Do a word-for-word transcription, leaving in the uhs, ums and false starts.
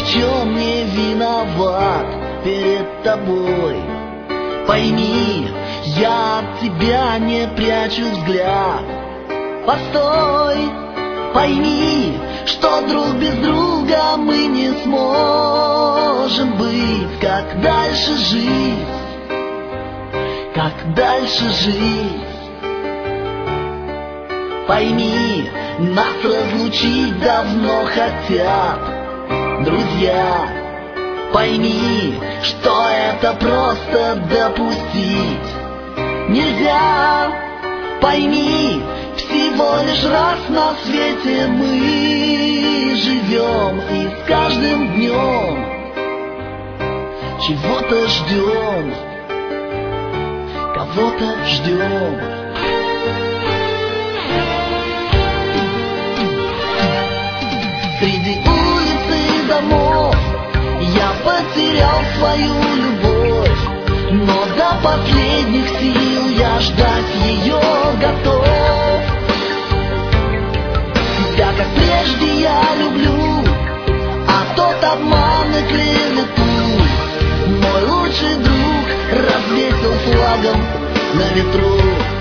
в чем не виноват перед тобой. Пойми, я от тебя не прячу взгляд. Постой, пойми, что друг без друга мы не сможем быть. Как дальше жить? Как дальше жить? Пойми, нас разлучить давно хотят друзья. Пойми, что это просто допустить нельзя. Пойми, всего лишь раз на свете мы живем, и с каждым днем чего-то ждем, кого-то ждем. Среди улиц и домов я потерял свою любовь, но до последних сил я ждать ее готов. Тебя, как прежде, я люблю, а тот обман и клевету мой лучший друг развесил флагом на ветру.